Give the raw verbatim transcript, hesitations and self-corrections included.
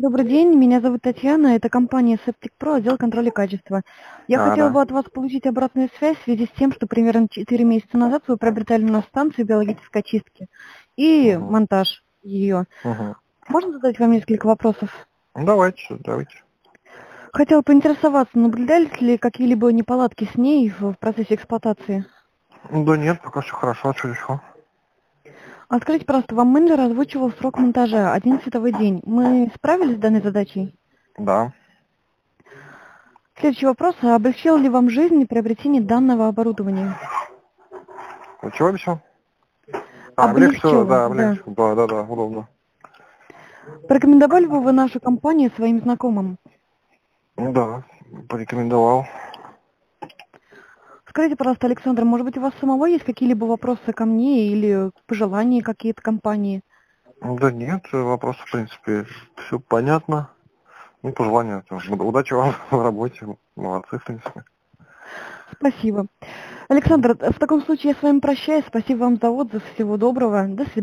Добрый день, меня зовут Татьяна, это компания Septic Pro, отдел контроля качества. Я А, хотела да. бы от вас получить обратную связь в связи с тем, что примерно четыре месяца назад вы приобретали у нас станцию биологической очистки и Угу. монтаж ее. Угу. Можно задать вам несколько вопросов? Ну, давайте, давайте. Хотела поинтересоваться, наблюдались ли какие-либо неполадки с ней в в процессе эксплуатации? Да нет, пока все хорошо, что еще? А скажите, пожалуйста, вам менеджер озвучивал срок монтажа, один световой день. Мы справились с данной задачей? Да. Следующий вопрос. А облегчил ли вам жизнь приобретение данного оборудования? Ну, чего обещал? А, облегчило, Облегчил, да, да. облегчило. Да, да, да, удобно. Порекомендовали бы вы нашу компанию своим знакомым? Ну да, порекомендовал. Скажите, пожалуйста, Александр, может быть, у вас самого есть какие-либо вопросы ко мне или пожелания какие-то компании? Да нет, вопрос, в принципе, все понятно. Ну, пожелания. тоже. Удачи вам в работе. Молодцы, в принципе. Спасибо. Александр, в таком случае я с вами прощаюсь. Спасибо вам за отзыв. Всего доброго. До свидания.